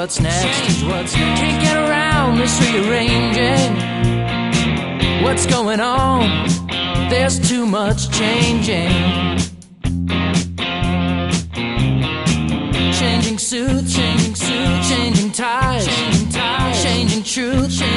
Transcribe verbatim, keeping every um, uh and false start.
what's next. Change what's next. Can't get around this rearranging. What's going on? There's too much changing. Changing suits, changing suits, changing ties, changing ties, changing truth, changing